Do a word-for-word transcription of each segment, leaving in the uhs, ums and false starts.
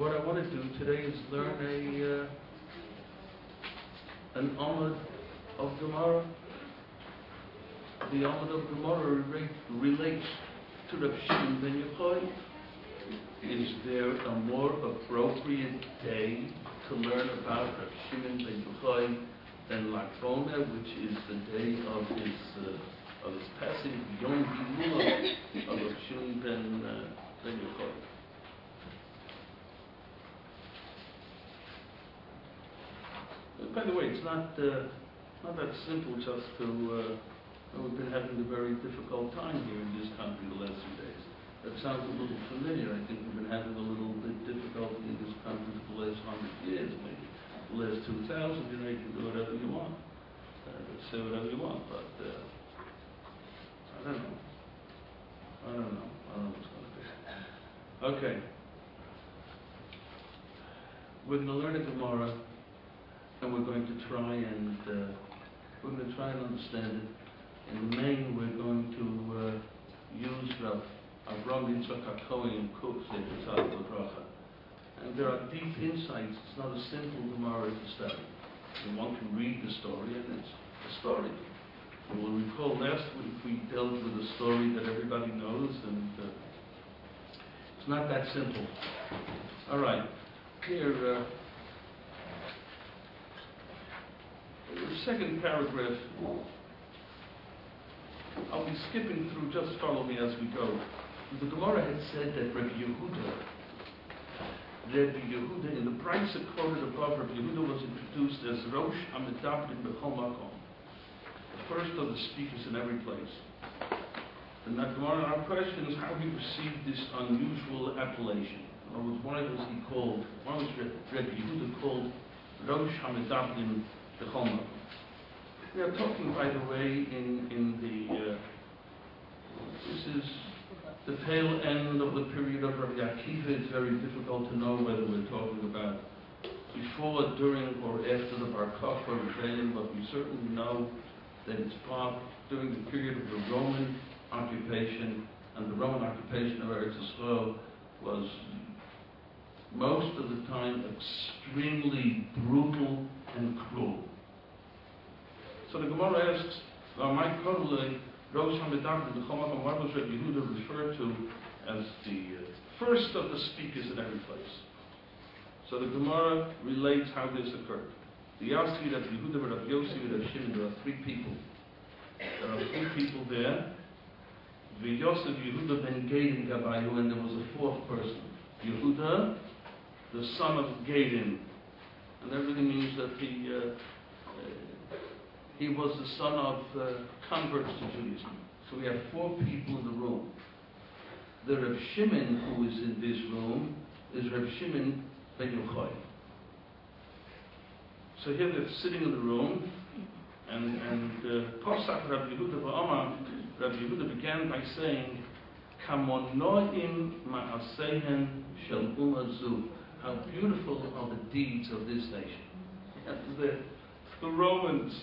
what I want to do today is learn a uh, an Amud of Gemara. The Amud of Gemara relates to Rav Shimon ben Yochai. Is there a more appropriate day to learn about Rav Shimon ben Yochai than Lag Bomer, which is the day of his uh, of his passing, Yom Gilula of Rav Shimon ben uh, ben Yochai? By the way, it's not uh, not that simple just to. Uh, we've been having a very difficult time here in this country the last few days. That sounds a little familiar. I think we've been having a little bit difficulty in this country for the last hundred years, maybe the last two thousand. You know, you can do whatever you want, uh, say whatever you want, but uh, I don't know. I don't know. I don't know what's going to be. Okay, we're going to learn a Gemara. And we're going to try and uh, we're going to try and understand it. In the main, we're going to uh, use Rav Avram Yitzchak HaKohen Kook Sefer Tzaddik L'Bracha. And there are deep insights. It's not a simple Gemara to study. You want to read the story, and it's a story. You will recall last week we dealt with a story that everybody knows, and uh, it's not that simple. All right, here. Uh, The second paragraph, I'll be skipping through, just follow me as we go. The Gemara had said that Rabbi Yehuda, Rabbi Yehuda, in the Brisa quoted above, Rabbi Yehuda was introduced as Rosh HaMedabrim B'chol Makom, the first of the speakers in every place. And that Gemara, our question is how he received this unusual appellation. In other words, why was he called, why was Rabbi Yehuda called Rosh HaMedabrim? We are talking, by the way, in, in the, uh, this is the tail end of the period of Rabbi Akiva. It's very difficult to know whether we're talking about before, during, or after the Bar Kokhba rebellion, but we certainly know that it's part during the period of the Roman occupation, and the Roman occupation of Eretz Yisrael was most of the time extremely brutal and cruel. So the Gemara asks, "My Kodle, Rosh HaMedabrim B'chol Makom, what was Rabbi Yehuda referred to as the uh, first of the speakers in every place?" So the Gemara relates how this occurred. The Yassi, Rabbi Yehuda, Rabbi Yossi, Rabbi Shimon. There are three people. There are three people there. V'Yosef Yehuda ben Gadim Gabayu, and there was a fourth person, Yehuda, the son of Gadim, and everything means that he. Uh, uh, He was the son of uh, converts to Judaism. So we have four people in the room. The Reb Shimon who is in this room is Reb Shimon ben Yochai. So here they're sitting in the room, and and Pasach uh, Rabbi Yehuda v'Amar, Rabbi Yehuda began by saying, "Kamonoim ma'asehen shel umazu." How beautiful are the deeds of this nation. And the the Romans.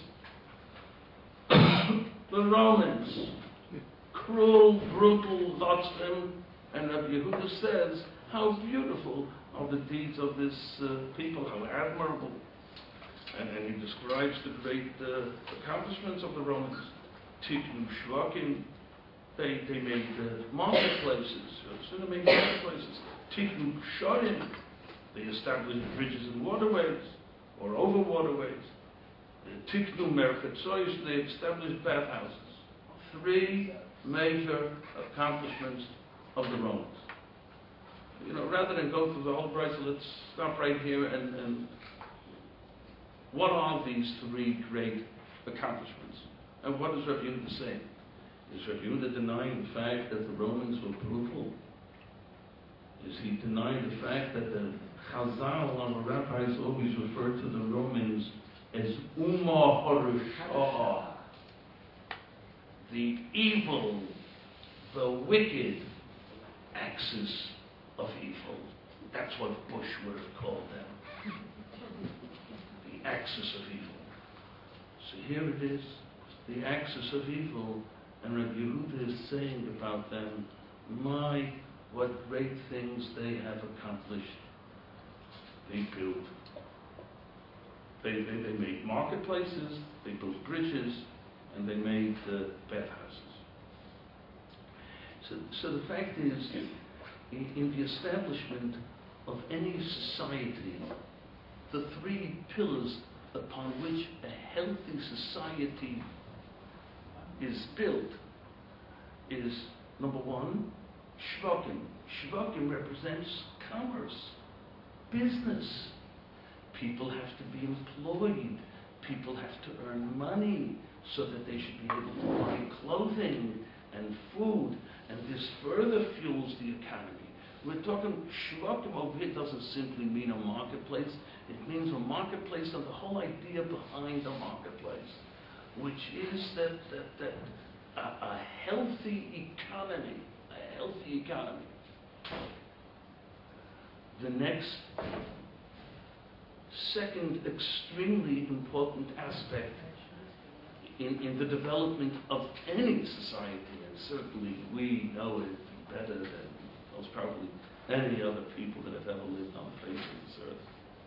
The Romans, cruel, brutal, Gotzim, and Rabbi Yehuda says, how beautiful are the deeds of this uh, people, how admirable. And, and he describes the great uh, accomplishments of the Romans. Tiknu Shvakim, they, they made uh, marketplaces, so they made marketplaces. Tiknu Ksharim, they established bridges and waterways, or over waterways. Tiknu Merchatzoyos, they established bathhouses. Three major accomplishments of the Romans. You know, rather than go through the whole Brisa, let's stop right here and, and what are these three great accomplishments? And what is Rabbi Yehuda saying? Is Rabbi Yehuda denying the fact that the Romans were brutal? Is he denying the fact that the Chazal and the rabbis always refer to the Romans as Uma Horushah, the evil, the wicked axis of evil? That's what Bush would have called them. The axis of evil. So here it is, the axis of evil, and Rabbi Yehuda is saying about them, my, what great things they have accomplished. they built, they, they, they made marketplaces, they built bridges, and they made uh, bathhouses. So, so the fact is, in, in the establishment of any society, the three pillars upon which a healthy society is built is, number one, shvakim. Shvakim represents commerce, business. People have to be employed. People have to earn money so that they should be able to buy clothing and food, and this further fuels the economy. We're talking, shvakim over here doesn't simply mean a marketplace. It means a marketplace and the whole idea behind the marketplace, which is that, that, that a, a healthy economy, a healthy economy. The next, second extremely important aspect in, in the development of any society, and certainly we know it better than most probably any other people that have ever lived on the face of this earth.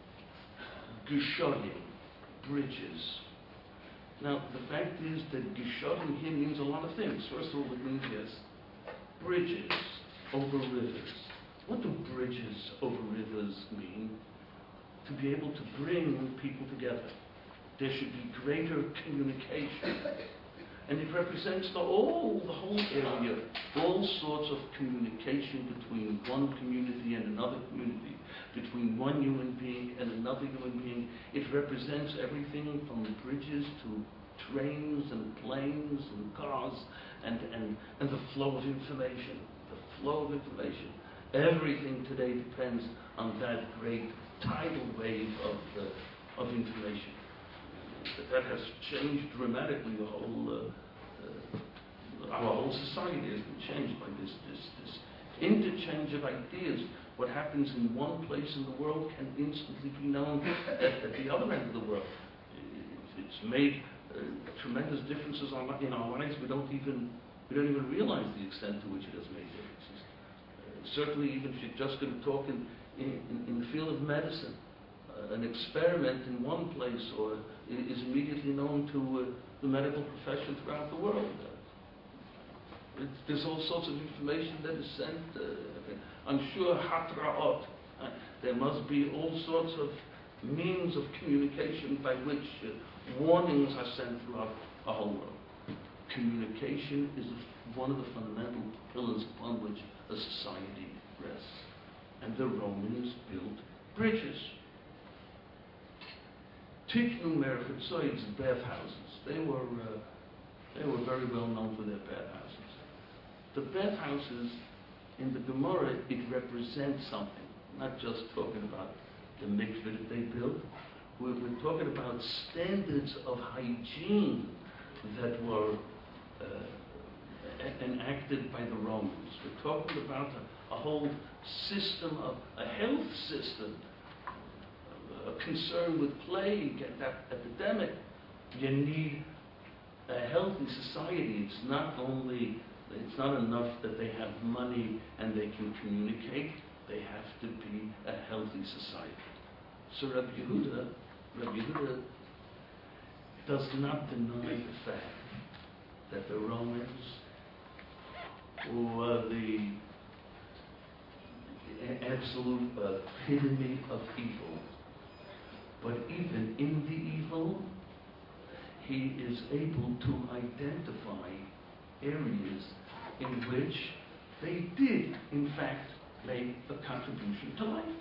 Geshodim, bridges. Now, the fact is that Geshodim here means a lot of things. First of all, it means, yes, bridges over rivers. What do bridges over rivers mean? To be able to bring people together. There should be greater communication. And it represents the whole, the whole area, all sorts of communication between one community and another community, between one human being and another human being. It represents everything from bridges to trains and planes and cars and, and, and the flow of information. The flow of information. Everything today depends on that great tidal wave of, uh, of information. That has changed dramatically the whole, uh, uh, our whole society has been changed by this, this, this interchange of ideas. What happens in one place in the world can instantly be known at, at the other end of the world. It, it's made uh, tremendous differences on, in our lives. We don't even we don't even realize the extent to which it has made differences. Uh, certainly, even if you're just going to talk in, in, in the field of medicine. An experiment in one place or is immediately known to uh, the medical profession throughout the world. Uh, there's all sorts of information that is sent. Uh, I'm sure hatraot. Uh, there must be all sorts of means of communication by which uh, warnings are sent throughout the whole world. Communication is a, one of the fundamental pillars upon which a society rests. And the Romans built bridges. Tiknu merchetzoids, bathhouses. They were uh, they were very well known for their bathhouses. The bathhouses in the Gemara, it represents something. Not just talking about the mikveh that they built. We're, we're talking about standards of hygiene that were uh, enacted by the Romans. We're talking about a, a whole system of a health system. A concern with plague and that epidemic. You need a healthy society. It's not only, it's not enough that they have money and they can communicate. They have to be a healthy society. So Rabbi Yehuda, Rabbi Yehuda does not deny the fact that the Romans were the absolute epitome of evil. But even in the evil, he is able to identify areas in which they did, in fact, make a contribution to life.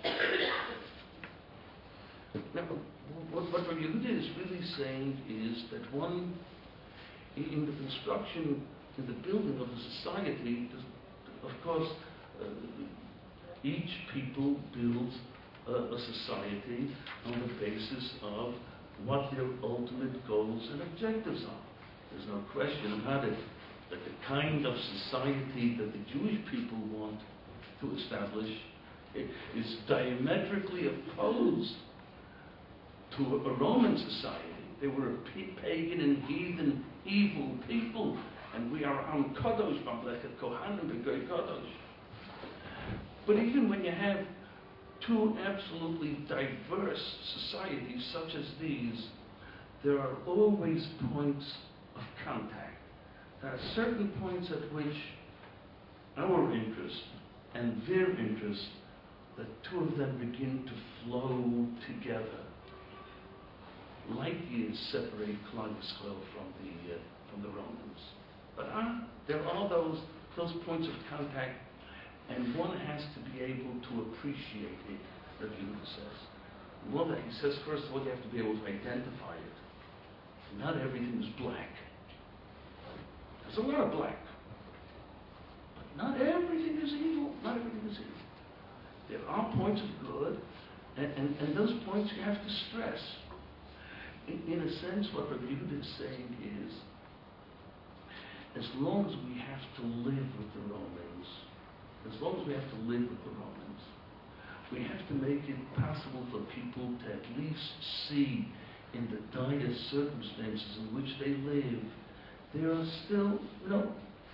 Now, what, what Rabbi Yehuda is really saying is that one, in the construction, in the building of a society, of course, uh, each people builds a society on the basis of what their ultimate goals and objectives are. There's no question about it that the kind of society that the Jewish people want to establish is diametrically opposed to a Roman society. They were a pagan and heathen, evil people, and we are on Kadosh, Mamlechet Kohanim, Begoy Kadosh. But even when you have two absolutely diverse societies such as these, there are always points of contact. There are certain points at which our interest and their interest, the two of them begin to flow together. Light years separate Clonusclo from the uh, from the Romans, but uh, there are those those points of contact, and one has to be able to appreciate it. Rabbi Yehuda says. Well, that he says first of all you have to be able to identify it. Not everything is black. There's a lot of black, but not everything is evil. Not everything is evil. There are points of good, and, and, and those points you have to stress. In, in a sense, what Rabbi Yehuda is saying is, as long as we have to live with the Romans, as long as we have to live with the Romans, we have to make it possible for people to at least see in the dire circumstances in which they live, there are still, you know,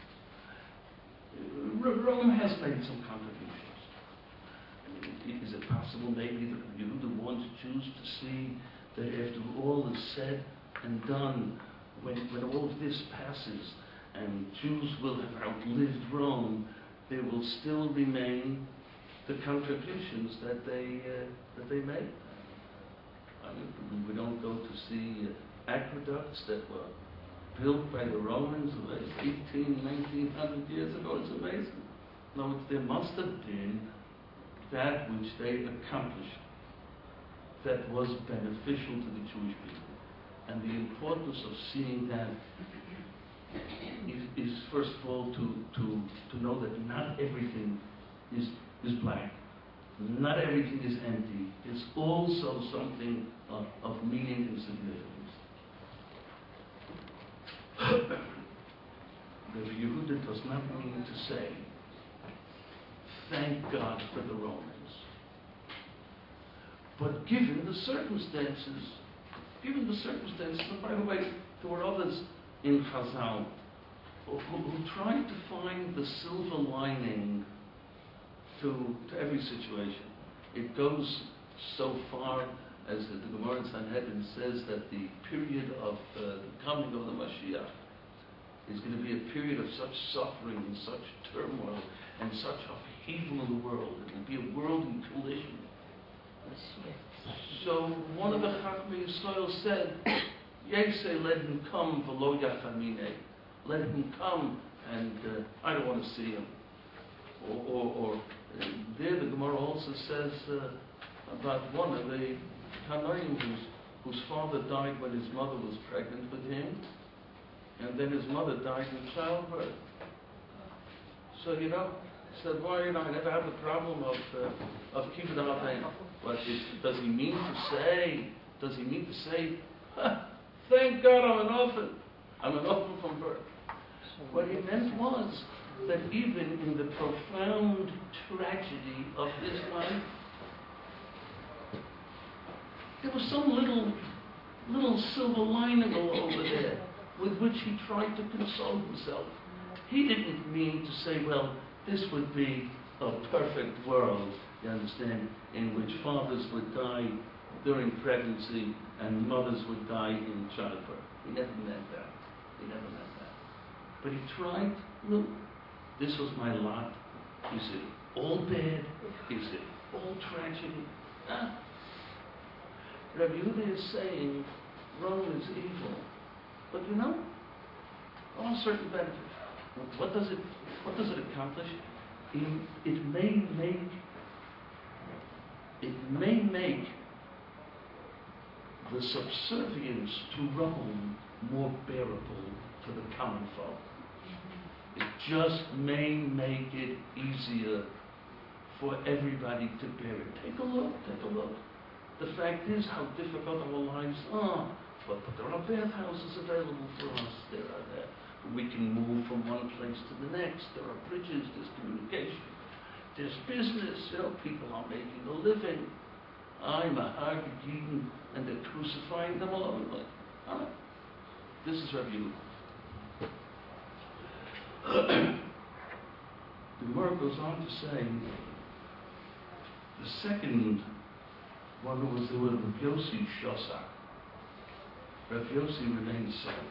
Rome has made some contributions. I mean, is it possible maybe that Yehuda wants Jews to see that after all is said and done, when, when all of this passes and Jews will have outlived Rome, there will still remain the contributions that they uh, that they made. I mean, we don't go to see uh, aqueducts that were built by the Romans eighteen, nineteen hundred years ago. It's amazing. No, it's, there must have been that which they accomplished that was beneficial to the Jewish people. And the importance of seeing that is, is first of all to, to, to know that not everything is, is black, not everything is empty. It's also something of, of meaning and significance. Rabbi Yehuda does not mean to say, thank God for the Romans. But given the circumstances, given the circumstances, and by the way, there were others in Chazal who, who tried to find the silver lining to, to every situation. It goes so far as the, the Gemara in Sanhedrin says that the period of uh, the coming of the Mashiach is going to be a period of such suffering and such turmoil and such upheaval in the world. It will be a world in collision. So one of the Chachmei Yisrael said, Yesei, let him come, v'lo yachamine. Let him come, and uh, I don't want to see him. Or, or, or uh, there the Gemara also says uh, about one of the Tanoim whose, whose father died when his mother was pregnant with him, and then his mother died in childbirth. So, you know, said, well, you know, I never had the problem of uh, of kibbud avim. But it, does he mean to say, does he mean to say, thank God I'm an orphan. I'm an orphan from birth. What he meant was that even in the profound tragedy of his life, there was some little, little silver lining over there with which he tried to console himself. He didn't mean to say, well, this would be a perfect world, you understand, in which fathers would die during pregnancy and mothers would die in childbirth. He never meant that. He never meant that. But he tried, look, this was my lot. Is it all bad? Is it all tragedy? Ah. Rabbi Yehuda is saying Rome is evil. But you know, there are certain benefits. What does it what does it accomplish? It, it may make it may make the subservience to Rome more bearable to the common folk. It just may make it easier for everybody to bear it. Take a look, take a look. The fact is how difficult our lives are. But, but there are bathhouses available for us. There are there. We can move from one place to the next. There are bridges, there's communication, there's business, you know, people are making a living. I'm a Hagigiden, and they're crucifying them all. Like, huh? This is Rabbi Yehuda. The Gemara goes on to say, The second one was the word Rabbi Yossi Shosach. Rabbi Yossi remained silent.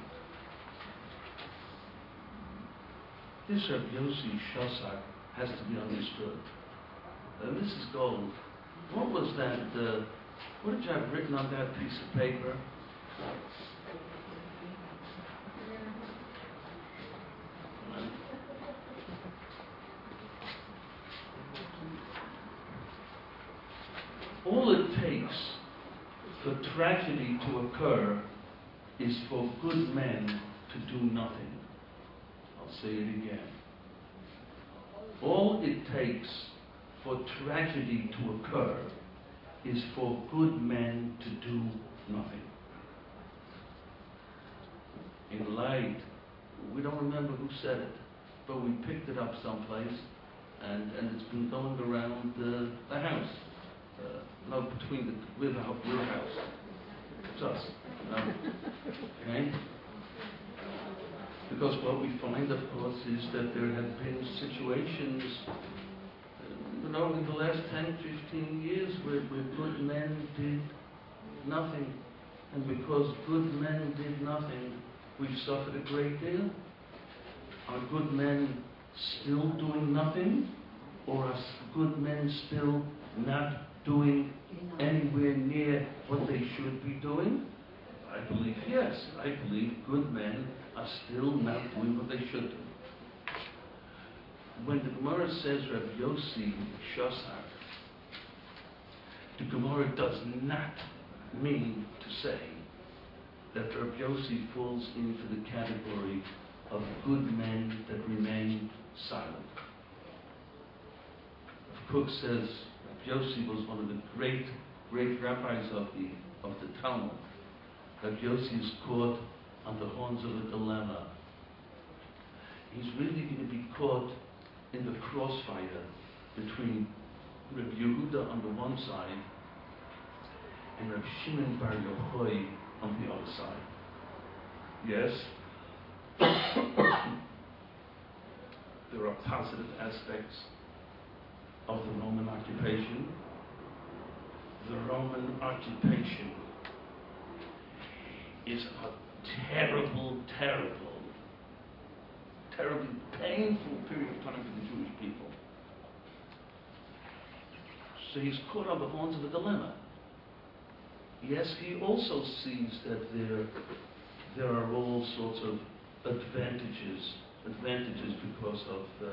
This Rabbi Yossi Shosach has to be understood. Uh, Missus Gold, what was that, uh, what did you have written on that piece of paper? All it takes for tragedy to occur is for good men to do nothing. I'll say it again. All it takes for tragedy to occur is for good men to do nothing. In light, we don't remember who said it, but we picked it up someplace, and, and it's been going around uh, the house. Uh, no, between the with our with house. It's us. No. Okay? Because what we find, of course, is that there have been situations, uh, you know, in the last ten, fifteen years where, where good men did nothing. And because good men did nothing, we've suffered a great deal. Are good men still doing nothing? Or are good men still not doing anywhere near what they should be doing? I believe yes. I believe good men are still not doing what they should do. When the Gemara says Rabbi Yossi Shosach, the Gemara does not mean to say that Rabbi Yossi falls into the category of good men that remain silent. Cook says Yossi was one of the great, great rabbis of the of the Talmud. That Yossi is caught on the horns of a dilemma. He's really going to be caught in the crossfire between Rabbi Yehuda on the one side and Rabbi Shimon Bar Yochai on the other side. Yes, there are positive aspects of the Roman occupation. The Roman occupation is a terrible, terrible, terribly painful period of time for the Jewish people. So he's caught on the horns of a dilemma. Yes, he also sees that there, there are all sorts of advantages, advantages because of uh,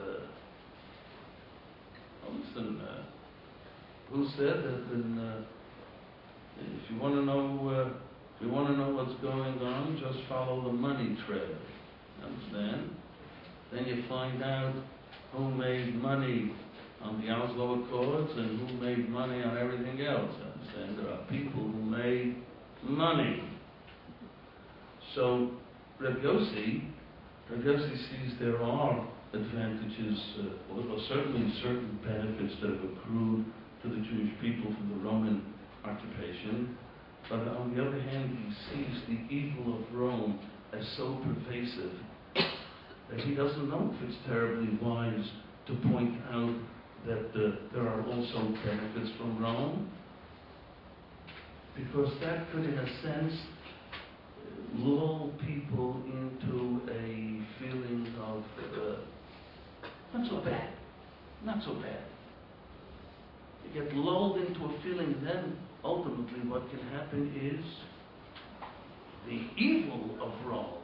Listen, uh, who said that? In, uh, if you want to know, uh, if you want to know what's going on, just follow the money trail. Understand? Then you find out who made money on the Oslo Accords and who made money on everything else. Understand? There are people who made money. So, Reb Yossi, Reb Yossi sees there are advantages, uh, or certainly certain benefits that have accrued to the Jewish people from the Roman occupation, but on the other hand, he sees the evil of Rome as so pervasive that he doesn't know if it's terribly wise to point out that uh, there are also benefits from Rome, because that could, in a sense, lull people into a feeling of uh, not so bad, not so bad. You get lulled into a feeling, then ultimately what can happen is the evil of Rome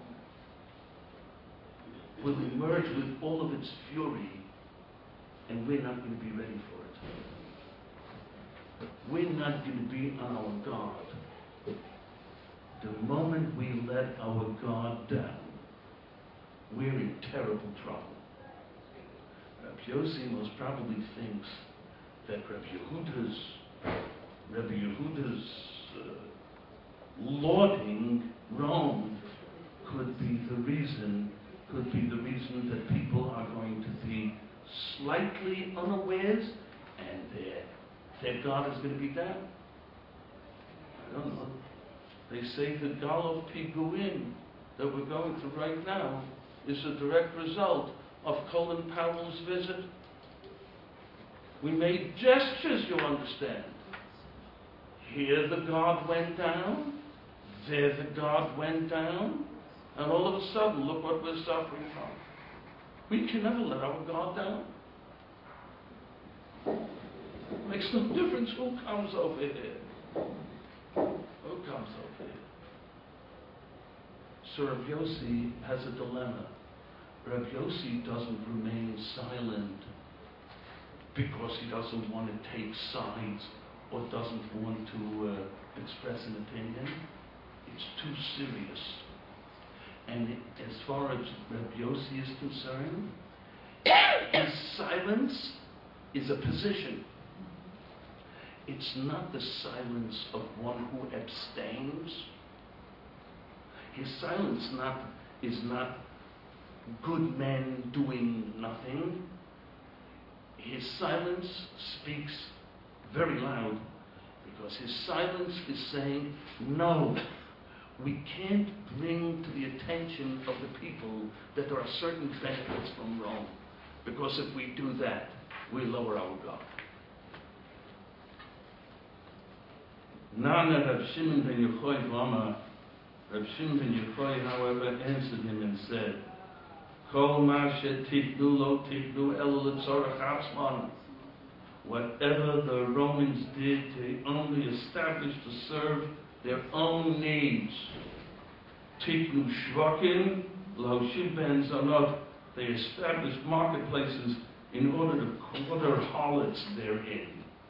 will emerge with all of its fury, and we're not going to be ready for it. We're not going to be on our guard. The moment we let our guard down, we're in terrible trouble. Rabbi Yossi most probably thinks that Rabbi Yehuda's, Rabbi Yehuda's uh, lauding Rome could be the reason, could be the reason that people are going to be slightly unawares and their, their God is going to be down. I don't know. They say the Gal of Piguin that we're going through right now is a direct result of Colin Powell's visit. We made gestures, you understand. Here the God went down, there the God went down, and all of a sudden, look what we're suffering from. We can never let our God down. Makes no difference who comes over here. Who comes over here? So Rav Yossi has a dilemma. Rav Yossi doesn't remain silent because he doesn't want to take sides or doesn't want to uh, express an opinion. It's too serious. And it, as far as Rav Yossi is concerned, his silence is a position. It's not the silence of one who abstains. His silence not, is not good men doing nothing. His silence speaks very loud because his silence is saying, no, we can't bring to the attention of the people that there are certain benefits from Rome, because if we do that, we lower our God. Nana Rav Shimon ben Yochai Vama, Rav Shimon ben Yochai, however, answered him and said, Kol ma she'tifnu lo tifnu elo l'tzorach atzman. Whatever the Romans did, they only established to serve their own needs. Tifnu shvakim lo ben zanot. They established marketplaces in order to quarter harlots therein.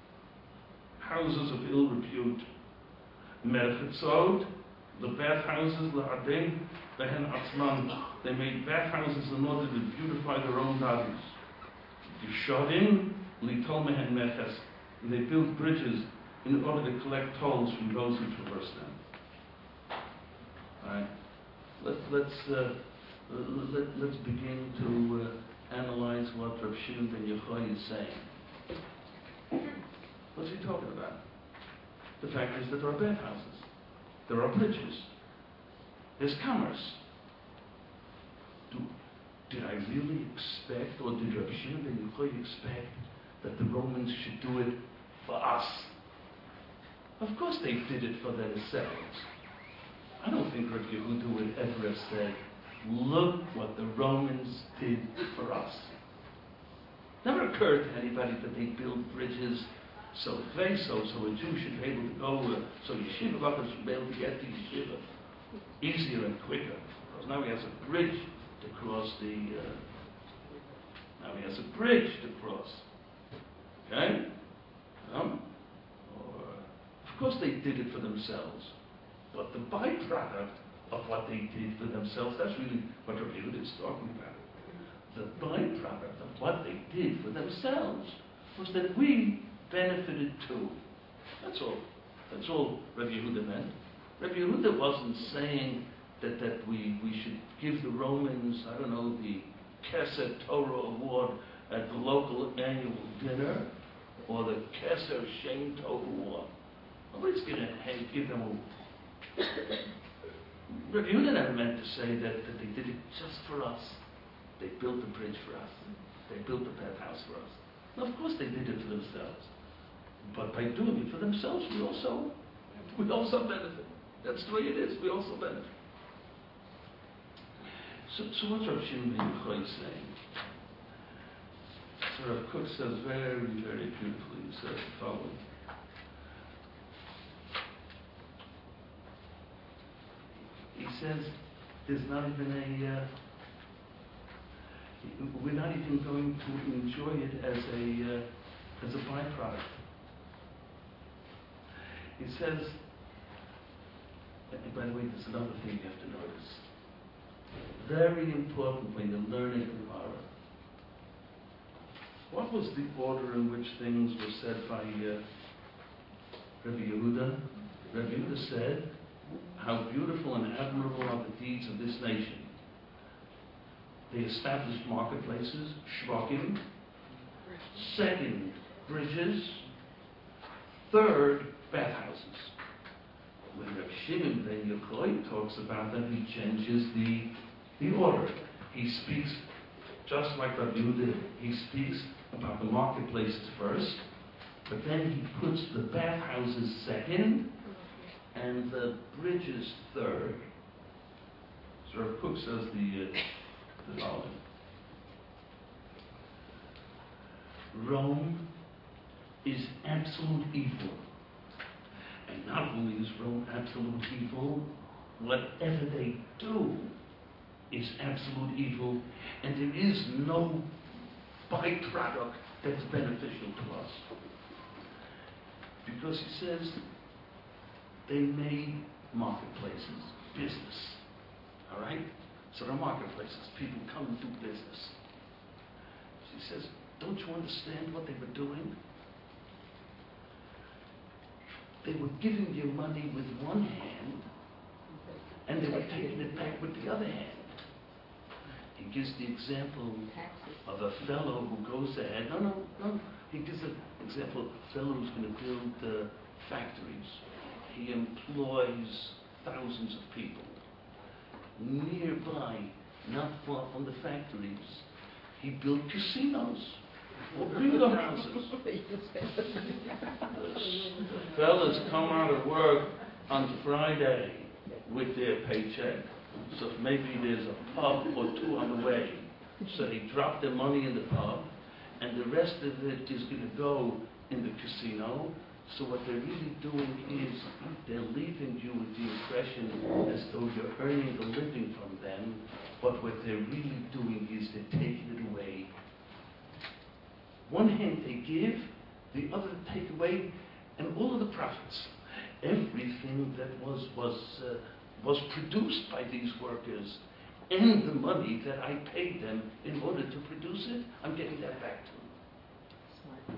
Houses of ill repute. Merchetzot, the bathhouses, la'adin, behen atzman. They made bathhouses in order to beautify their own bodies. Yishodim, litol mehen meches. And they built bridges in order to collect tolls from those who traverse them. Alright, let's, let's, uh, let, let's begin to uh, analyze what Rav Shimon ben Yochai is saying. What's he talking about? The fact is that there are bathhouses, there are bridges, there's commerce. Do, did I really expect, or did Rav Shimon ben Yochai expect that the Romans should do it for us? Of course they did it for themselves. I don't think Rav Yehuda would ever have said, look what the Romans did for us. Never occurred to anybody that they built bridges so they so so a Jew should be able to go, uh, so yeshiva workers should be able to get to yeshiva easier and quicker. Because now he has a bridge to cross the, uh, now he has a bridge to cross. Okay? Um, or, of course they did it for themselves. But the byproduct of what they did for themselves, that's really what Rav Yehuda is talking about. The byproduct of what they did for themselves was that we benefited too. That's all. That's all Rav Yehuda meant. Rav Yehuda wasn't saying that, that we, we should give the Romans, I don't know, the Keser Torah Award at the local annual dinner, or the Keser Shem Tov Award. Nobody's going to give them a... Rav Yehuda never meant to say that, that they did it just for us. They built the bridge for us. They built the bathhouse for us. Now, of course they did it for themselves. But by doing it for themselves, we also, we also benefit. That's the way it is. We also benefit. So, so what's Rav Shimon ben Yochai saying? So Rav Kook says very, very beautifully, he says the following. He says there's not even a, uh, we're not even going to enjoy it as a, uh, as a byproduct. He says, and by the way, there's another thing you have to notice. Very important when you're learning Gemara. What was the order in which things were said by uh, Rabbi Yehuda? Rabbi Yehuda said, how beautiful and admirable are the deeds of this nation. They established marketplaces, shvakim. Second, bridges. Third, bathhouses. When Rav Shimon ben Yochai talks about them, he changes the, the order. He speaks just like Rabbi Yehuda. He speaks about the marketplaces first, but then he puts the bathhouses second, and the bridges third. So Rav Kook says the, uh, the following. Rome is absolute evil. And not only is Rome absolute evil, whatever they do is absolute evil, and there is no byproduct that's beneficial to us. Because he says they made marketplaces, business. All right? So they're marketplaces. People come and do business. So he says, don't you understand what they were doing? They were giving you money with one hand, and they were taking it back with the other hand. He gives the example of a fellow who goes ahead. No, no, no. He gives an example of a fellow who's going to build uh, factories. He employs thousands of people. Nearby, not far from the factories, he built casinos or bingo houses. The fellas come out of work on Friday with their paycheck, so maybe there's a pub or two on the way. So they drop their money in the pub, and the rest of it is going to go in the casino. So what they're really doing is they're leaving you with the impression as though you're earning a living from them, but what they're really doing is they're taking it away. One hand they give, the other they take away, and all of the profits, everything that was was uh, was produced by these workers, and the money that I paid them in order to produce it, I'm getting that back to them. Smart.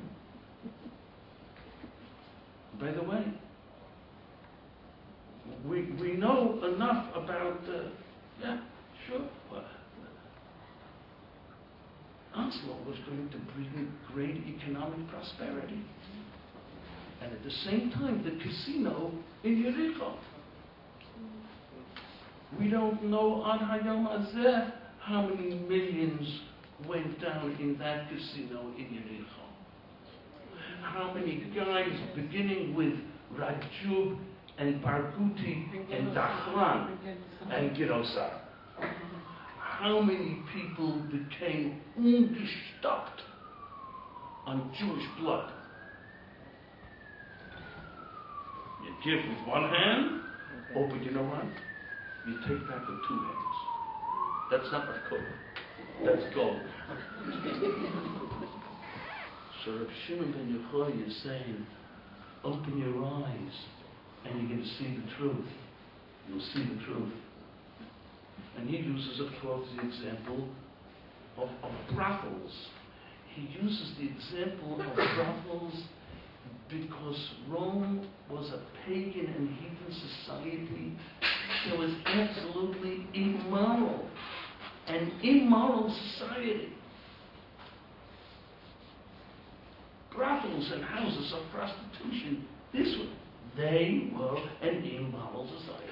By the way, we we know enough about, uh, yeah, sure. Well, Oslo was going to bring great economic prosperity. And at the same time, the casino in Yericho. We don't know on Hayom Hazeh how many millions went down in that casino in Yericho. How many guys, beginning with Rajub and Barghouti and Dachlan and Girosar, how many people became ungestockt on Jewish blood? You give with one hand, oh, but you know what? You take back with two hands. That's not Rav Kook. That's gold. So Rav Shimon ben Yochai is saying, open your eyes and you're going to see the truth. You'll see the truth. And he uses, of course, the example of, of brothels. He uses the example of brothels because Rome was a pagan and heathen society that was absolutely immoral. An immoral society. Brothels and houses of prostitution, this was, they were an immoral society.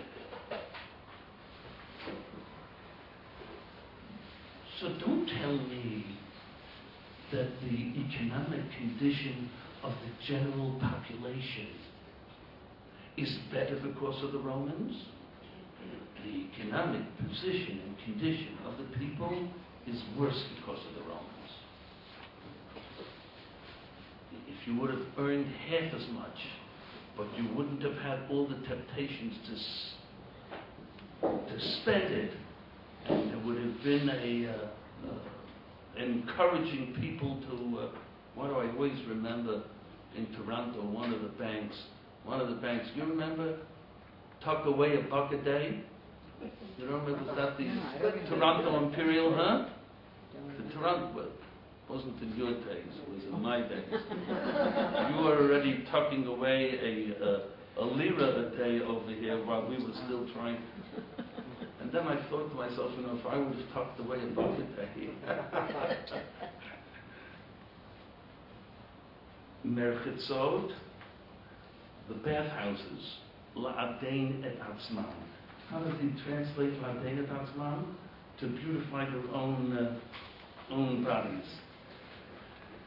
So don't tell me that the economic condition of the general population is better because of the Romans. The economic position and condition of the people is worse because of the Romans. If you would have earned half as much, but you wouldn't have had all the temptations to, to spend it, and there would have been a uh, uh, encouraging people to, uh, what do I always remember in Toronto, one of the banks, one of the banks, you remember, tuck away a buck a day? You don't remember, was that the No, Toronto Imperial, huh? The Toronto, well, wasn't in your days, it was in my days. You were already tucking away a, uh, a lira a day over here while we were still trying. And then I thought to myself, you know, if I would have tucked away a buck a day. Merchitzot, the bathhouses, la'adein et atzman. How does he translate la'adein et atzman? To beautify their own, uh, own bodies.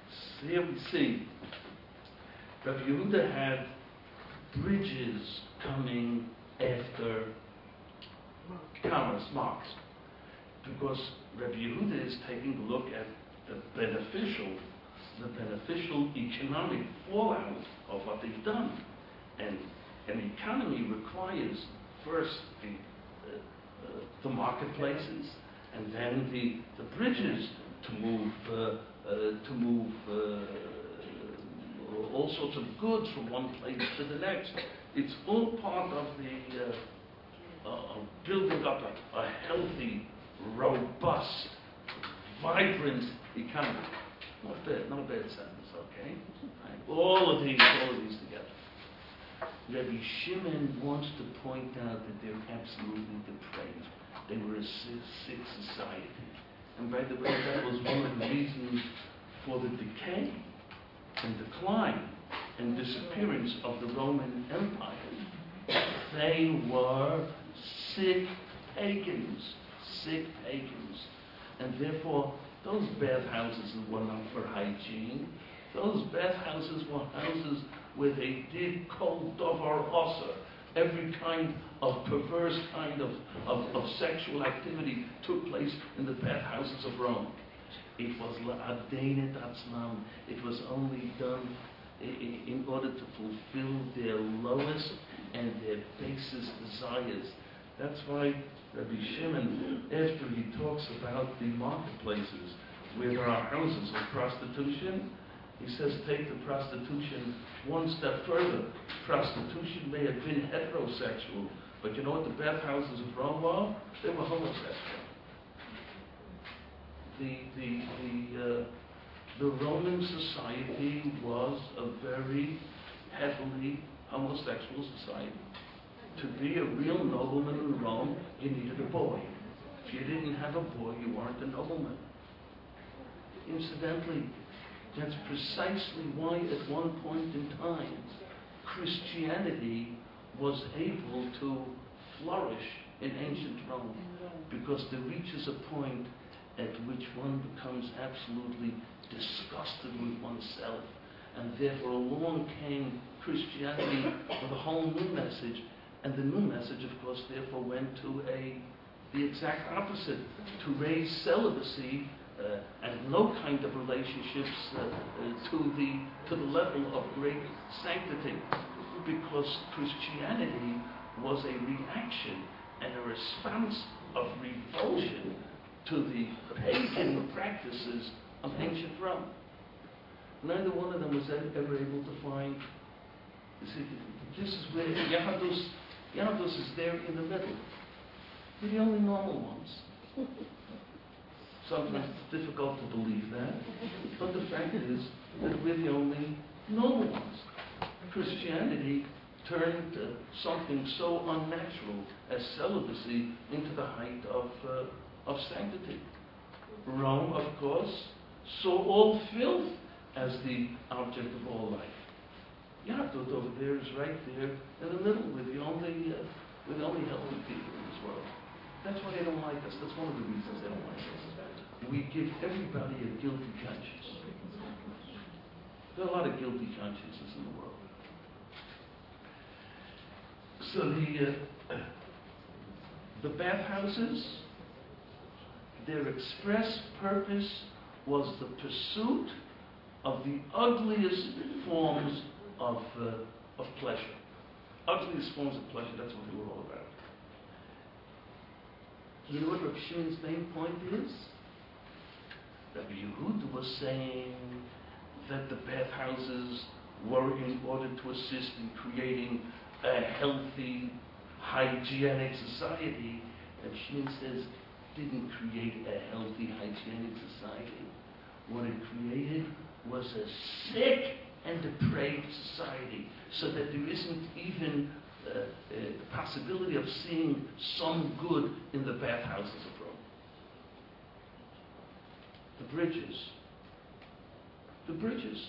So here we see Rabbi Yehuda had bridges coming after commas, marks, because Rabbi Yehuda is taking a look at the beneficial, the beneficial economic fallout of what they've done. And an economy requires first the, uh, uh, the marketplaces, and then the, the bridges to move uh, uh, to move uh, all sorts of goods from one place to the next. It's all part of the uh, uh, of building up a, a healthy, robust, vibrant economy. Not bad, not a bad sentence, okay? Right. All of these, all of these together. Rabbi Shimon wants to point out that they're absolutely depraved. They were a sick society. And by the way, that was one of the reasons for the decay and decline and disappearance of the Roman Empire. They were sick pagans, sick pagans. And therefore, those bathhouses were not for hygiene. Those bathhouses were houses where they did kol davar aser. Every kind of perverse kind of, of, of sexual activity took place in the bathhouses of Rome. It was la'adeinet atzmam. It was only done in order to fulfill their lowest and their basest desires. That's why Rabbi Shimon, after he talks about the marketplaces where there are houses of prostitution, he says take the prostitution one step further. Prostitution may have been heterosexual, but you know what the bathhouses of Rome were? They were homosexual. The, the, the, uh, the Roman society was a very heavily homosexual society. To be a real nobleman in Rome, you needed a boy. If you didn't have a boy, you weren't a nobleman. Incidentally, that's precisely why at one point in time, Christianity was able to flourish in ancient Rome, because there reaches a point at which one becomes absolutely disgusted with oneself, and therefore along came Christianity with a whole new message, and the new message, of course, therefore went to a the exact opposite, to raise celibacy uh, and no kind of relationships uh, uh, to the to the level of great sanctity, because Christianity was a reaction and a response of revulsion to the pagan practices of ancient Rome. Neither one of them was ever able to find. You see, this is where Yahadus, Yahadus is there in the middle. We're the only normal ones. Sometimes it's difficult to believe that, but the fact is that we're the only normal ones. Christianity turned uh, something so unnatural as celibacy into the height of uh, of sanctity. Rome, of course, saw all filth as the object of all life. Yahdut over there is right there in the middle. We're the only, uh, we're the only healthy people in this world. That's why they don't like us. That's one of the reasons they don't like us. We give everybody a guilty conscience. There are a lot of guilty consciences in the world. So the uh, the bathhouses, their express purpose was the pursuit of the ugliest forms of, uh, of pleasure. Ugliest forms of pleasure, that's what they were all about. You know what Rabbi Shimon's main point is? Rabbi Yehuda was saying that the bathhouses were in order to assist in creating a healthy, hygienic society. Rabbi Shimon says, didn't create a healthy, hygienic society. What it created was a sick and depraved society, so that there isn't even uh, uh, the possibility of seeing some good in the bathhouses of Rome. The bridges. The bridges.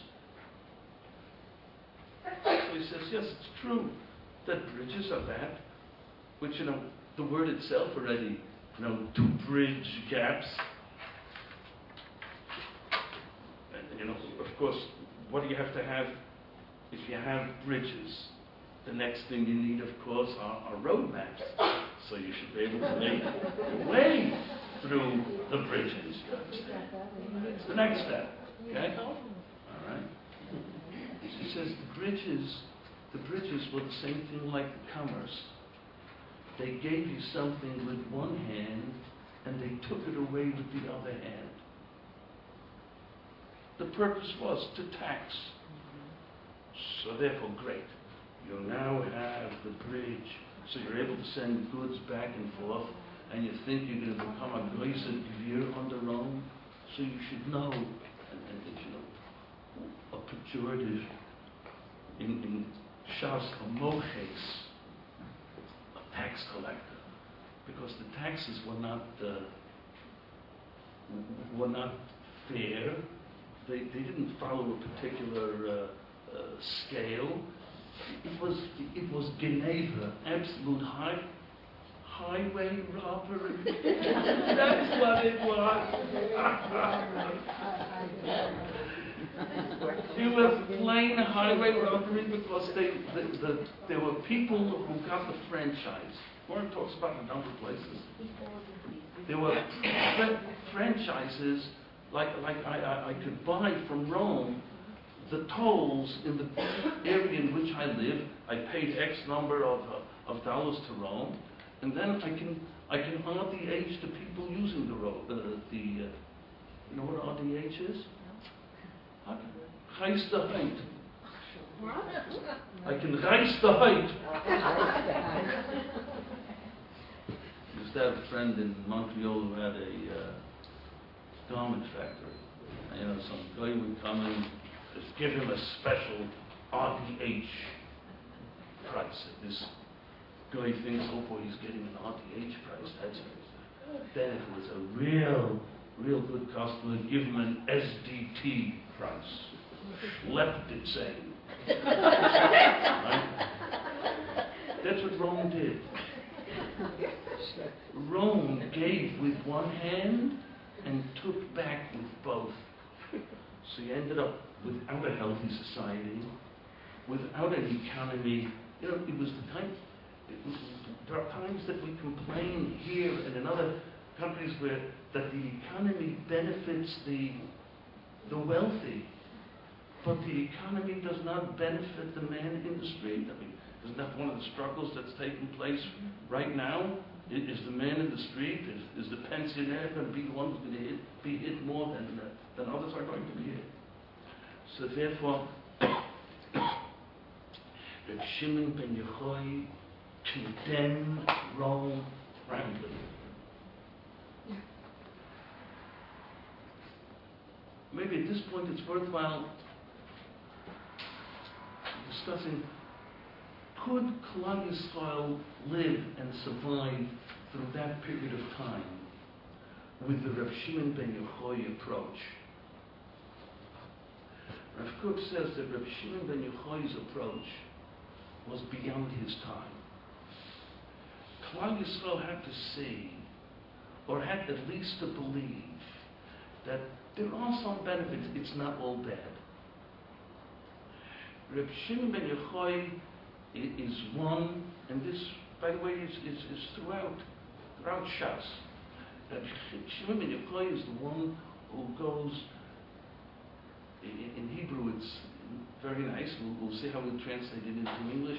So he says, yes, it's true that bridges are that, which, you know, the word itself already, you know, to bridge gaps. And, you know, of of course, what do you have to have if you have bridges? The next thing you need, of course, are, are road maps. So you should be able to make your way through the bridges. You understand? That's the next step. Okay? All right. She says the bridges, the bridges were the same thing like commerce. They gave you something with one hand, and they took it away with the other hand. The purpose was to tax. So therefore, great. You now have the bridge, so you're able to send goods back and forth, and you think you're going to become a Geuse Gewir on the Rome, so you should know, and, and you know, a pejorative in, in Shas, a moches, a tax collector, because the taxes were not uh, were not fair. They they didn't follow a particular uh, uh, scale. It was it was Geneva, absolute high highway robbery. That's what it was. It was plain highway robbery because they the, the, there were people who got the franchise. Warren talks about a number of places. There were fr- franchises like like I, I, I could buy from Rome. The tolls in the area in which I live, I paid X number of uh, of dollars to Rome, and then I can I can R D H to people using the road. Uh, the uh, you know what R D H is? Reis the height. I can reis the height. I used to have a friend in Montreal who had a uh, garment factory. And, you know, some guy would come in. Just give him a special R D H price. This guy thinks, oh boy, he's getting an R D H price. That's it. Then if it was a real, real good customer, give him an S D T price. Left it saying. Right? That's what Rome did. Rome gave with one hand and took back with both. So you ended up without a healthy society, without an economy. You know, it was the time, it was, there are times that we complain here and in other countries where that the economy benefits the, the wealthy, but the economy does not benefit the man in the street. I mean, isn't that one of the struggles that's taking place right now? Is the man in the street, is, is the pensioner going to be the one who's going to hit, be hit more than, uh, than others are going to be hit? So therefore, Reb Shimon ben Yochai condemned Rome roundly. Maybe at this point it's worthwhile discussing, could Klal Yisrael live and survive through that period of time with the Reb Shimon ben Yochai approach? Rav Kook says that Reb Shimon ben Yochai's approach was beyond his time. Klal Yisrael had to see, or had at least to believe, that there are some benefits, it's not all bad. Reb Shimon ben Yochai is one, and this, by the way, is, is, is throughout, throughout Shas. Reb Shimon ben Yochai is the one who goes, in, in Hebrew it's very nice, we'll, we'll see how we translate it into English.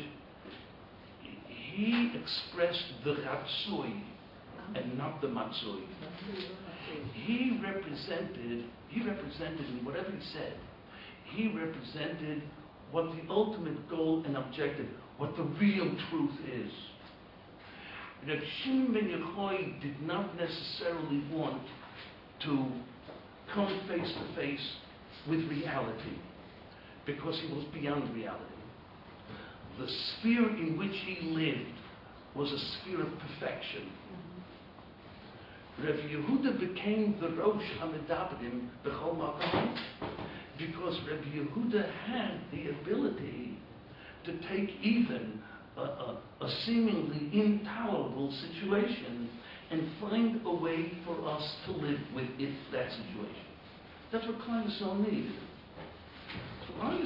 He expressed the Ratzoi and not the Matzoi. He represented, he represented in whatever he said, he represented what the ultimate goal and objective, what the real truth is. Reb Shimon ben Yochai did not necessarily want to come face to face with reality, because he was beyond reality. The sphere in which he lived was a sphere of perfection. Reb Yehuda became the Rosh HaMedabrim B'chol Makom because Reb Yehuda had the ability to take even a, a, a seemingly intolerable situation and find a way for us to live with it, that situation. That's what Klal Yisrael needed.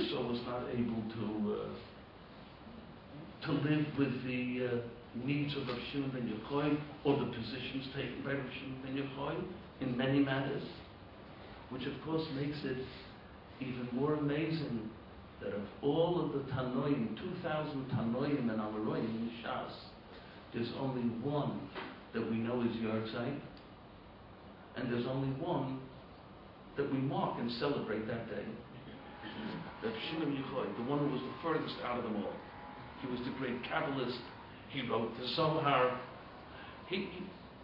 Esau was not able to uh, to live with the uh, needs of Rav Shimon ben Yochai or the positions taken by Rav Shimon ben Yochai in many matters, which of course makes it even more amazing that of all of the Tanoim, two thousand Tanoim and Amoraim in Shas, there's only one that we know is Yortzeit, and there's only one that we mark and celebrate that day. Rav Shimon ben Yochai, the one who was the furthest out of them all. He was the great Kabbalist. He wrote the Zohar. He, he,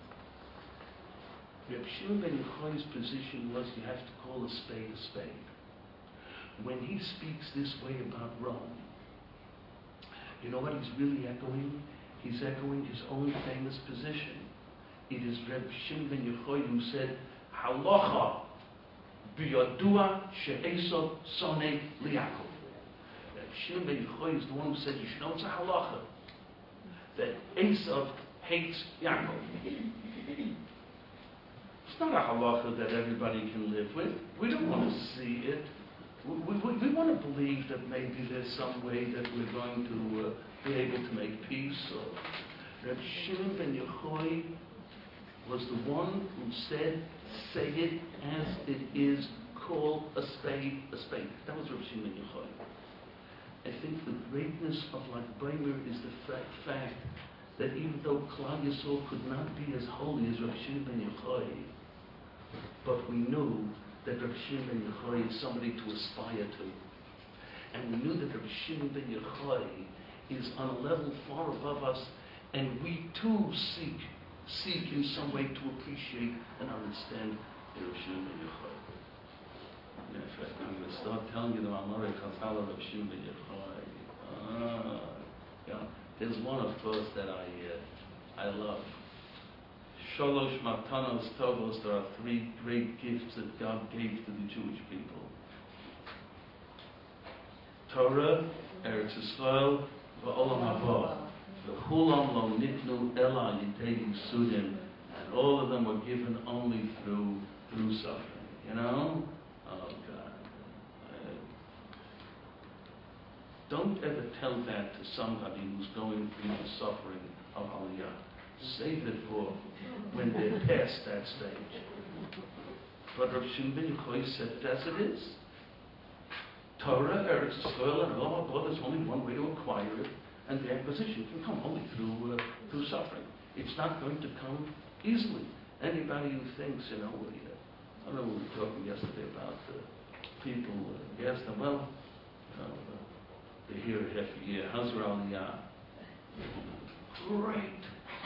Rav Shimon ben Yochai's position was you have to call a spade a spade. When he speaks this way about Rome, you know what he's really echoing? He's echoing his own famous position. It is Rav Shimon ben Yochai who said, Halacha b'yadua she'esov sonei li'Yaakov. Rav Shimon ben Yochai is the one who said, you should know it's a halacha that Esau hates Yaakov. It's not a halacha that everybody can live with. We don't want to see it. We, we, we want to believe that maybe there's some way that we're going to uh, be able to make peace. Or Rav Shimon ben Yochai was the one who said, say it as it is, call a spade a spade. That was Rav Shimon ben Yochai. I think the greatness of Lag Baimer is the fact, fact that even though Klal Yisrael could not be as holy as Rav Shimon ben Yochai, but we knew that Rav Shimon ben Yochai is somebody to aspire to. And we knew that Rav Shimon ben Yochai is on a level far above us, and we too seek, seek in some way to appreciate and understand Rav Shimon ben Yochai. In fact, I'm going to start telling you the Mamare Chazal of Rav Shimon ben Yochai. Ah, yeah. There's one, of course, that I uh, I love. Sholosh Matanos Tovos, there are three great gifts that God gave to the Jewish people. Torah, Eretz Yisrael, V'olam Haba. V'chulam lo nitnu ela yitei yisudim. And all of them were given only through through suffering. You know? Oh, God. Uh, don't ever tell that to somebody who's going through the suffering of Aliyah. Save it for when they're past that stage. But Rav Shimon ben Yochai said it as it is. Torah, Eretz Yisrael, and Allah, God, there's only one way to acquire it, and the acquisition can come only through uh, through suffering. It's not going to come easily. Anybody who thinks, you know, we, uh, I don't know, we were talking yesterday about uh, people, uh, you ask them, well, you know, uh, they're here half a year, how's your Aliyah? Great.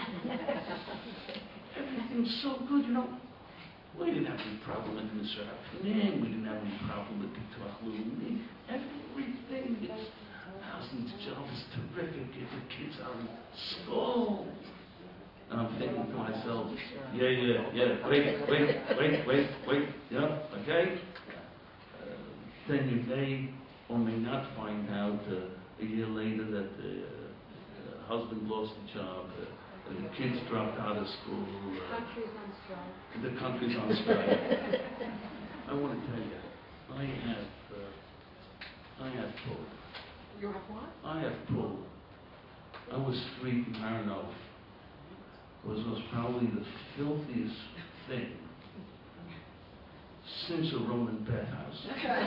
Everything's so good, you know. We didn't have any problem with Mister Afternoon. We didn't have any problem with Piktach Lumi. Everything is, Housen's job is terrific. If the kids are in school. And I'm thinking to myself, yeah, yeah, yeah, wait, wait, wait, wait, wait, yeah, okay? Uh, then you may or may not find out uh, a year later that the uh, husband lost a job. Uh, The kids dropped out of school. Uh, country's on strike. The country's on strike. I want to tell you, I have, uh, I have pull. You have what? I have pull. I was street in Maranov. It was, was probably the filthiest thing since a Roman bathhouse.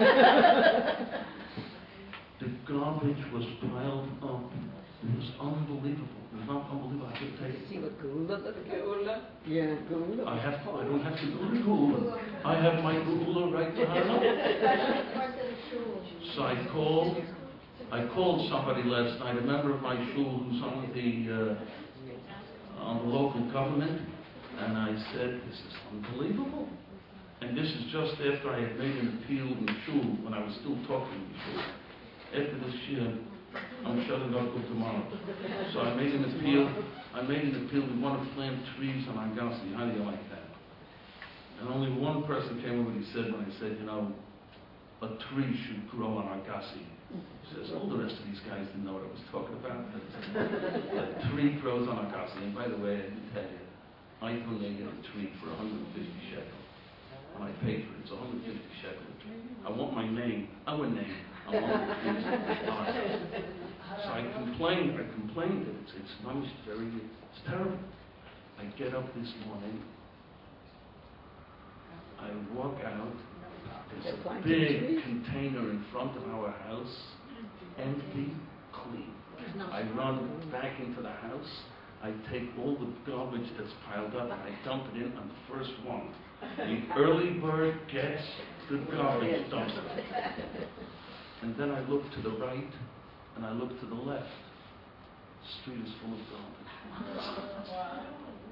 The garbage was piled up. It was unbelievable. It was not unbelievable. I could take it. See what Gula looked like? Yeah, Gula. I have. I don't have to go to Gula. I have my Gula right now. So I called. I called somebody last night, a member of my shul who's on the uh, on the local government, and I said, "This is unbelievable." And this is just after I had made an appeal in the shul when I was still talking in the shul. After this year, I'm shutting up till tomorrow. So I made an appeal. I made an appeal. We want to plant trees on Agassi. How do you like that? And only one person came over and he said, when I said, you know, a tree should grow on Agassi. He says, all the rest of these guys didn't know what I was talking about. A tree grows on Agassi. And by the way, I can tell you, I donated a tree for one hundred fifty shekels. And I paid for it. It's one hundred fifty shekels. I want my name, our name, among these artists. So I complained, I complained that it's, it's not very, it's terrible. I get up this morning, I walk out, there's a big container in front of our house, empty, clean. I run back into the house, I take all the garbage that's piled up and I dump it in on the first one. The early bird gets the garbage dumped. And then I look to the right and I look to the left. The street is full of garbage.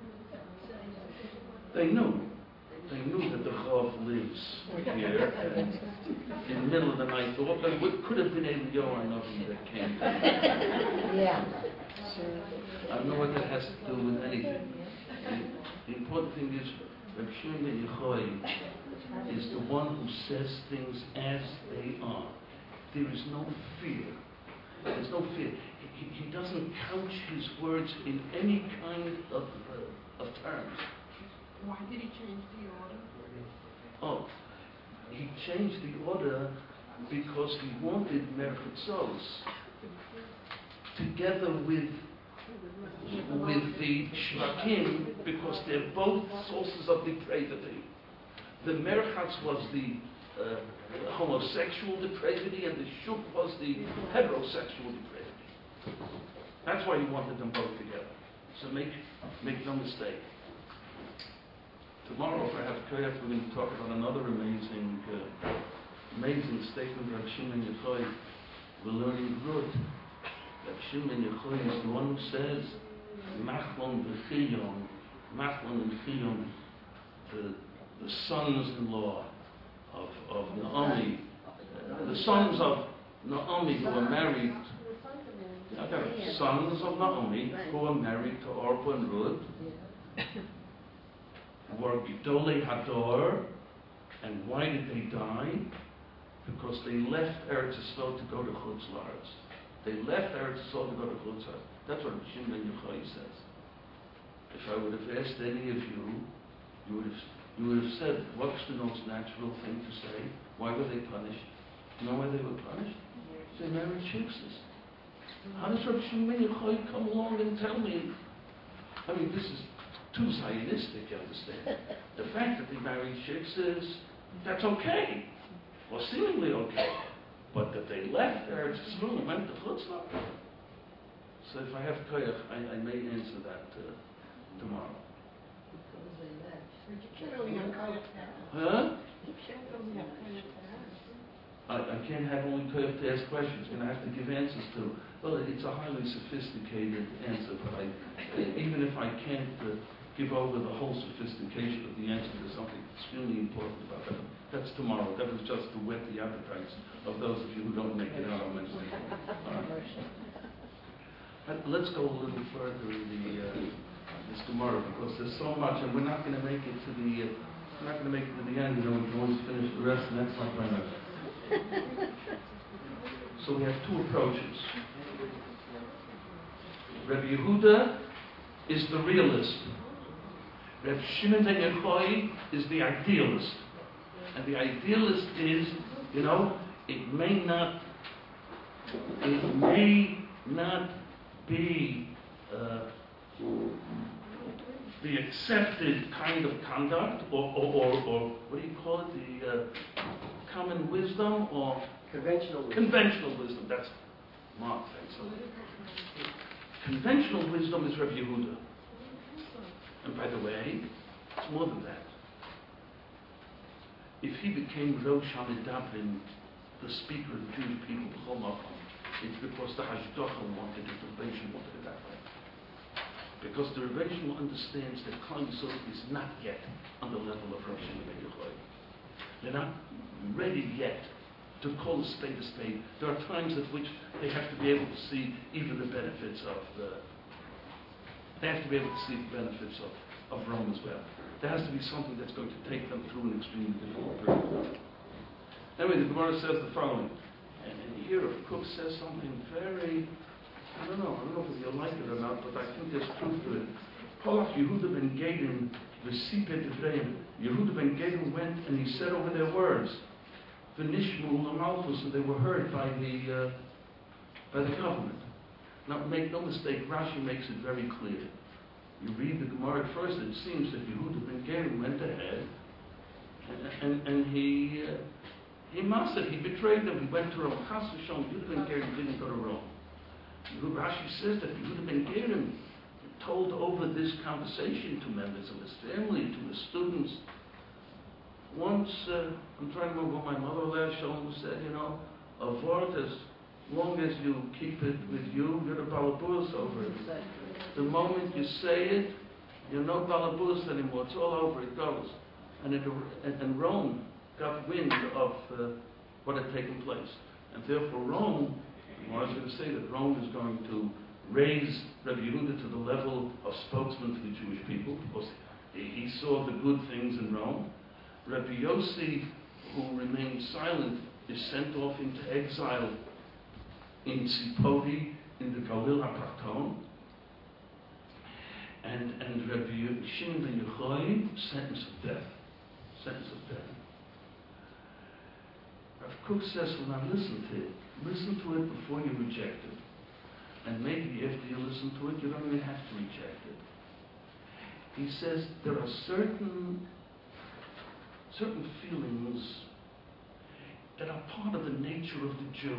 They knew. They knew that the Chav lives here. And in the middle of the night, thought that what could have been Eliyahu Hanavi that came down. Yeah. I don't know what that has to do with anything. The, the important thing is, Reb Shimon ben Yochai is the one who says things as they are. There is no fear. There's no fear. He, he, he doesn't couch his words in any kind of, uh, of terms. Why did he change the order? Oh, he changed the order because he wanted Merchitzos together with with the Shvakim, because they're both sources of depravity. The Merchatz was the uh, homosexual depravity, and the Shuk was the heterosexual depravity. That's why he wanted them both together. So make make no mistake. Tomorrow, if I have Koyach, we're going to talk about another amazing, uh, amazing statement of Shimon Yochai. We're learning good. That Shimon Yochai is the one who says, Machlon v'chiyom, Machlon and Chiyom, the, the sons-in-law of, of Naomi, uh, the sons of Naomi who are married, okay, sons of Naomi who are married to Orpah and Ruth, were Gedolei Hador, and why did they die? Because they left Eretz Yisrael to go to Chutz La'aretz. They left Eretz Yisrael to go to Chutz La'aretz. That's what Shimon ben Yochai says. If I would have asked any of you, you would have you would have said, what's the most natural thing to say? Why were they punished? You know why they were punished? They married chicks. How does Rabbi Shimon ben Yochai come along and tell me? I mean, this is too Zionistic, you understand. The fact that they married chicks is, that's okay, or seemingly okay. But that they left Eretz Yisrael and went to Chutz La'aretz. So if I have koyach, I, I may answer that uh, tomorrow. Huh? I, I can't have only koyach to ask questions. I'm going to have to give answers to. Well, it's a highly sophisticated answer, but I, even if I can't uh, give over the whole sophistication of the answer to something extremely important about that, that's tomorrow. That was just to whet the appetites of those of you who don't make it out on Wednesday. Uh, let's go a little further in the uh, this tomorrow, because there's so much, and we're not going to make it to the uh, we're not going to make it to the end. You know, we can always finish the rest, and that's not going to. So we have two approaches. Rabbi Yehuda is the realist. Rabbi Shimon ben Yochai is the idealist. And the idealist is, you know, it may not, it may not be uh, the accepted kind of conduct, or, or, or, or what do you call it, the uh, common wisdom, or Conventional wisdom. Conventional wisdom, that's Mark thinks so. Conventional wisdom is Rabbi Yehuda. And by the way, it's more than that. If he became Rosh HaMedavrim, the speaker of the Jewish people, it's because the Hashgacha wanted it, the Rebbeinu wanted it that way. Because the Rebbeinu understands that Klal Yisrael is not yet on the level of Rosh Hashanah. They're not ready yet to call a spade a spade. There are times at which they have to be able to see even the benefits of the, they have to be able to see the benefits of, of Rome as well. There has to be something that's going to take them through an extremely difficult period. Anyway, the Gemara says the following, and, and here Rav Kook says something very, I don't know, I don't know if you'll like it or not, but I think there's truth to it. Polach Yehuda ben Gaden, V'sipet Evrei, Yehuda ben Gaden went and he said over their words, V'nishmu l'malchus, and they were heard by the uh, by the government. Now, make no mistake, Rashi makes it very clear. You read the Gemara at first, it seems that Yehuda ben Gerim went ahead, and, and, and he uh, he mastered, he betrayed them. He went to Rome. Chas v'shalom, Yehuda ben Gerim didn't go to Rome. Rashi says that Yehuda ben Gerim told over this conversation to members of his family, to his students. Once, uh, I'm trying to remember what my mother last Shalom said, you know, a word, as long as you keep it with you, you're the balabus over it. The moment you say it, you're no balabus anymore. It's all over, it goes. And, it, and, and Rome got wind of uh, what had taken place. And therefore Rome, I was going to say that Rome is going to raise Rabbi Yehuda to the level of spokesman to the Jewish people, because he, he saw the good things in Rome. Rabbi Yossi, who remained silent, is sent off into exile in Tzipori, in the Galil HaPraton. And, and Rabbi Shimon ben Yochai, sentence of death. Sentence of death. Rav Kook says, well, now listen to it. Listen to it before you reject it. And maybe after you listen to it, you don't even have to reject it. He says there are certain certain feelings that are part of the nature of the Jew.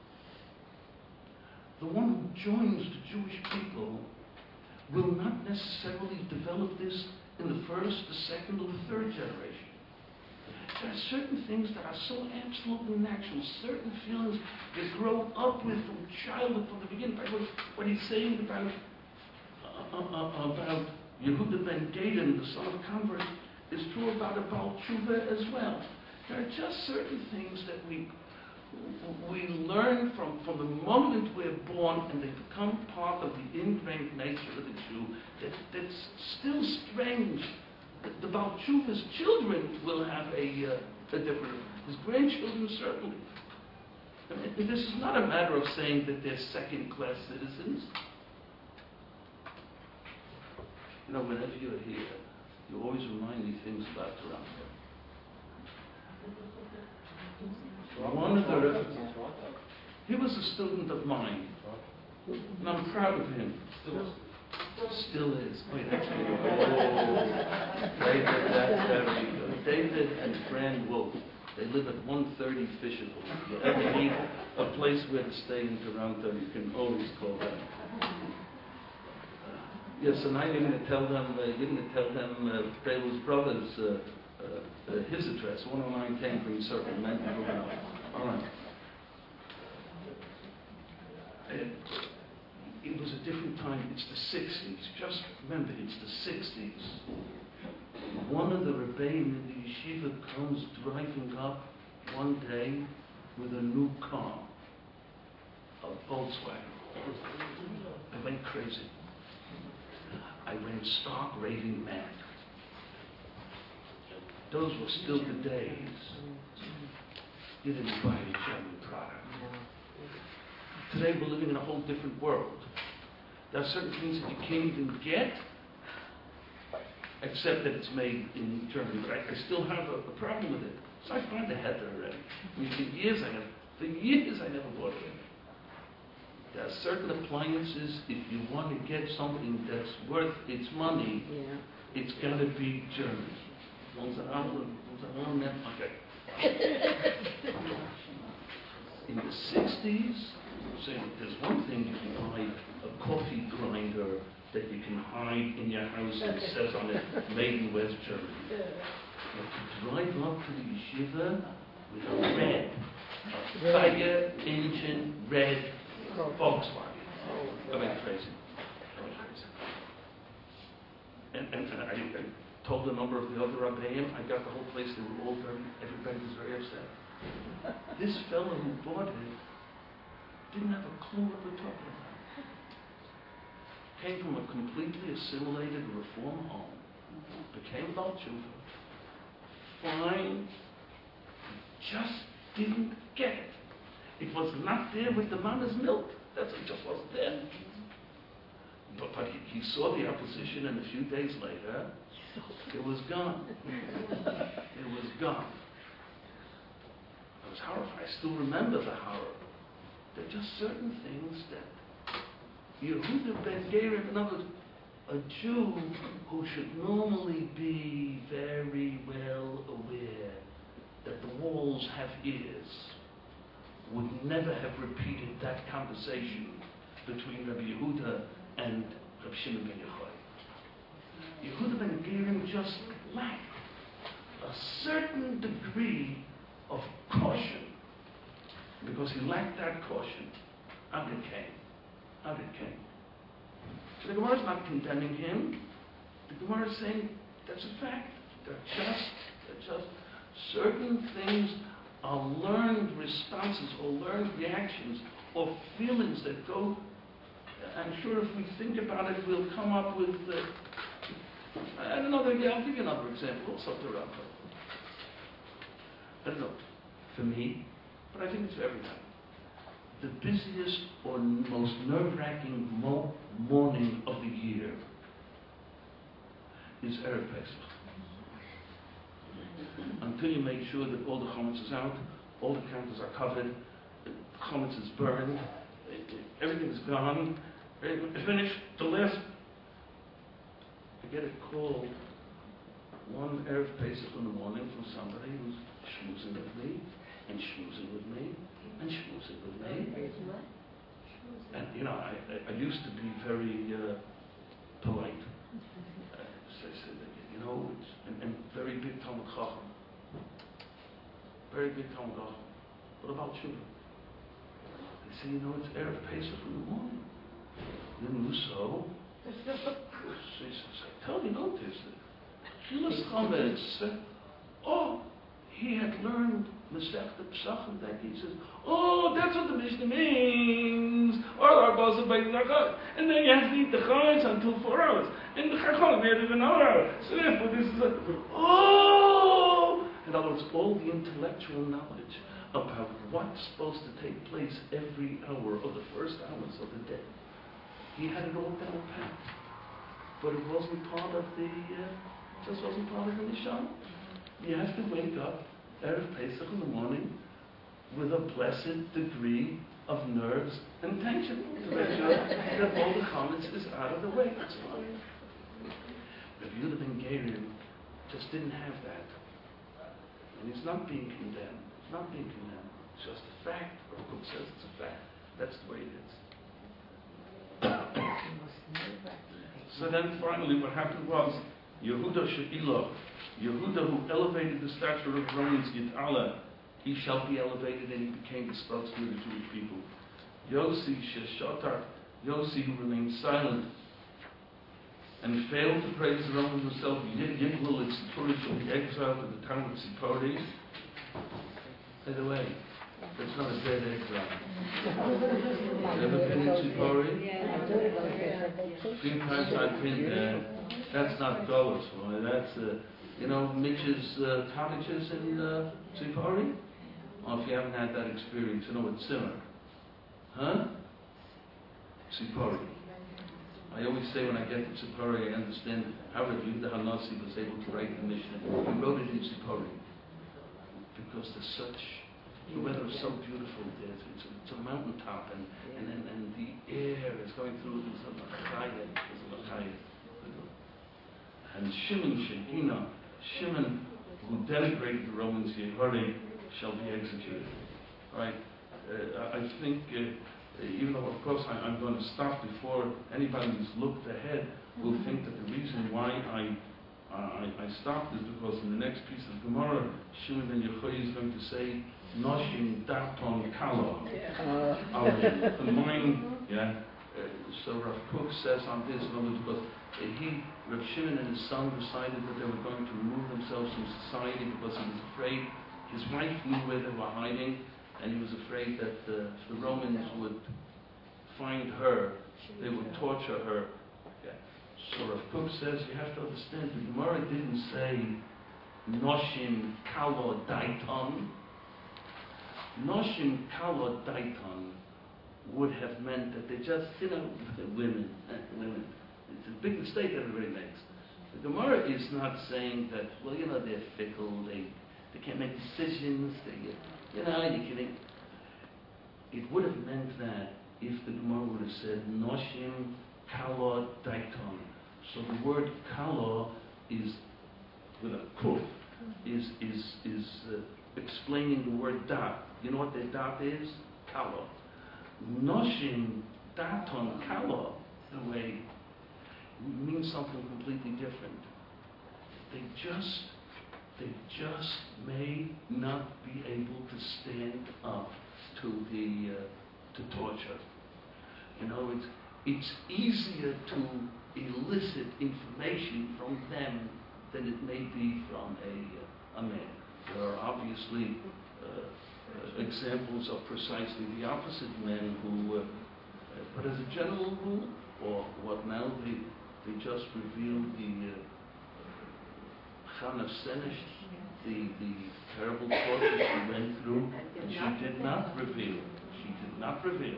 The one who joins the Jewish people will not necessarily develop this in the first, the second, or the third generation. There are certain things that are so absolutely natural, certain feelings that grow up with from childhood, from the beginning. What, what he's saying about uh, uh, about Yehuda ben Gaden, the son of convert, is true about a Baal Tshuva as well. There are just certain things that we we learn from, from the moment we're born, and they become part of the ingrained nature of the Jew, that, that's still strange. The, the Baal Tshuva's children will have a, uh, a different, his grandchildren certainly. I mean, this is not a matter of saying that they're second-class citizens. You know, whenever you're here, you always remind me things about Toronto. One of the, he was a student of mine, and I'm proud of him. Still is. Wait, actually, oh, David, that's very good. David and Fran Wolf, they live at one thirty Fisherville. If you ever need a place where to stay in Toronto, you can always call them. Yes, and I'm going to tell them, uh, you're going to tell them uh, Bela's brother's uh, uh, uh, his address, one oh nine Cambridge Circle, Manhattan. All right. It, it was a different time. It's the sixties. Just remember, it's the sixties. One of the rebbeim in the yeshiva comes driving up one day with a new car, a Volkswagen. I went crazy. I went stark raving mad. Those were still the days. You didn't buy a German product. Today we're living in a whole different world. There are certain things that you can't even get, except that it's made in Germany. But I, I still have a, a problem with it. So I find the header already. I mean, for years I never, for years I never bought it. There are certain appliances, if you want to get something that's worth its money, yeah. It's got to be German. Okay. In the sixties, so there's one thing you can buy, a coffee grinder that you can hide in your house and it says on it, made in West Germany. But to drive up to the yeshiva with a red, a fire engine red Volkswagen. I went crazy. I went crazy. And, and, and I, I told a number of the other Rabbeim, I got the whole place, they were all very, everybody was very upset. This fellow who bought it didn't have a clue what we're talking about. Came from a completely assimilated reform home, became Baal Tshuva, fine, just didn't get it. It was not there with the mama's milk. That's it just wasn't there. But, but he, he saw the opposition, and a few days later, it was gone. It was gone. was horrified. I still remember the horror. There are just certain things that Yehuda ben Gerim, in other words, a Jew who should normally be very well aware that the walls have ears, would never have repeated that conversation between Rabbi Yehuda and Rabbi Shimon ben Yochai. Yehuda ben Gerim just lacked a certain degree of caution. Because he lacked that caution, out it came. Out it came. So the Gemara is not condemning him. The Gemara is saying that's a fact. They're just, they're just certain things are learned responses or learned reactions or feelings that go. I'm sure if we think about it, we'll come up with. Uh, I don't know. I'll give you another example. Also, to Rav. I don't know. For me. But I think it's for everybody. The busiest or most nerve-wracking mo- morning of the year is Erev Pesach. Until you make sure that all the chametz is out, all the counters are covered, the chametz is burned, everything is gone, it's finished. The last, I get a call one Erev Pesach in the morning from somebody who's schmoozing with me, and schmoozing with me, and schmoozing with me. And, you know, I, I, I used to be very uh, polite. Uh, so I said, you know, it's, and, and very big Talmud Chacham. Very big Talmud Chacham. What about children? They say, you know, it's Erev Pesach in the morning. You knew so. So he says, I tell you, notice that. Chilas Chametz said, oh, he had learned Masechta Pesachim that he says, oh, that's what the Mishnah means. And then you have to eat the chametz until four hours. And the chacham added an hour. So therefore this is a, oh! In other words, all the intellectual knowledge about what's supposed to take place every hour of the first hours of the day. He had it all down pat. But it wasn't part of the, uh, just wasn't part of the Nisham. You have to wake up Erev Pesach in the morning with a blessed degree of nerves and tension to make sure that all the chametz is out of the way. That's fine. Rabbi Yehuda ben Gerim just didn't have that. And he's not being condemned. He's not being condemned. It's just a fact. The book says it's a fact. That's the way it is. So then finally what happened was Yehuda She'ilah, Yehuda who elevated the stature of Romans Yit'ala, he shall be elevated, and he became the spokesman of the Jewish people. Yossi Sheshotar, Yossi who remained silent and failed to praise the Romans himself, Yigmul Tzipori shall be exiled to the town of Tzipori. By the way, that's not a dead exile. Ever been in Tzipori? A few times I've been there. That's not Golos, boy. That's, uh, you know, Mitch's uh, cottages in uh, Tzipori? Or if you haven't had that experience, you know what Simmer. Huh? Tzipori. I always say when I get to Tzipori, I understand how Rabbi Yehuda Hanassi was able to write the Mishnah. He wrote it in Tzipori. Because there's such, the weather is so beautiful there. It's, it's, it's a mountaintop, and, and, and, and the air is going through. There's a machayet. There's a machayet. And Shimon Shekina, Shimon, who denigrated the Romans, Yehuda, shall be executed. Right? Uh, I think, uh, even though of course I, I'm going to stop before anybody who's looked ahead will think that the reason why I uh, I, I stopped is because in the next piece of Gemara, Shimon ben Yochai is going to say, Noshim Daton Kala. Our mind, yeah. Uh, so Rav Kook says on this, because uh, he, Rav Shimon and his son decided that they were going to remove themselves from society because he was afraid. His wife knew where they were hiding, and he was afraid that uh, if the Romans would find her, they would torture her. Yeah. So Rav Kook says you have to understand the Gemara didn't say Noshim Kalo Daiton. Noshim Kalo Daiton would have meant that they just, you know, women, women. It's a big mistake that everybody makes. The Gemara is not saying that, well, you know, they're fickle, they they can't make decisions, they, You know, you're kidding. It would have meant that if the Gemara would have said Noshim Kala Daiton. So the word Kala is with a kuf, is is is uh, explaining the word dat. You know what the dat is? Kala. Noshim Daton Kala, the way, means something completely different. They just they just may not be able to stand up to the uh, to torture. You know, it's it's easier to elicit information from them than it may be from a uh, a man. There are obviously uh, uh, examples of precisely the opposite men who, uh, uh, but as a general rule, or what now they they just revealed the Chana Senesh, the the terrible torture she went through, and she did not reveal. She did not reveal.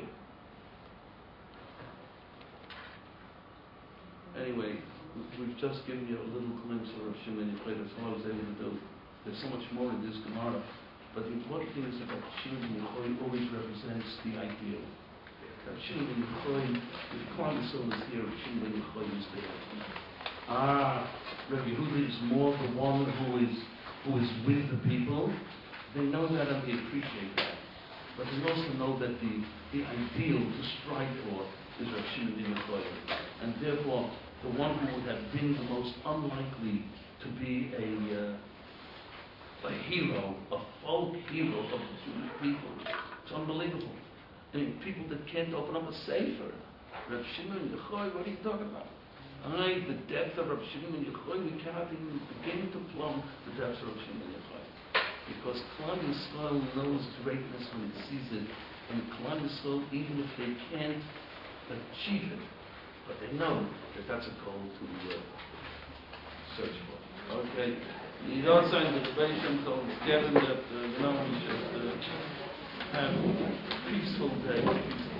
Anyway, we've just given you a little glimpse of Rav Shimon Yochai. That's all I was able to do. There's so much more in this Gemara, but the important thing is that Rav Shimon Yochai always represents the ideal. Rav Shimon Yochai, if Klal Yisrael is here, Rav Shimon Yochai is there. Ah, Rabbi Yehuda is more the one who is who is with the people. They know that and they appreciate that. But they also know that the, the ideal to strive for is Rav Shimon Yochai. And therefore, the one who would have been the most unlikely to be a uh, a hero, a folk hero of the Jewish people. It's unbelievable. I mean, people that can't open up a sefer. Rav Shimon Yochai, what are you talking about? I, the depth of Rav Shimon Yochai, we cannot even begin to plumb the depths of Rav Shimon Yochai. Because Klal Yisrael knows greatness when it sees it. And Klal Yisrael, even if they can't achieve it, but they know that that's a goal to uh, search for. Okay. The also in the debate told Kevin that uh, you know we should uh, have a peaceful day.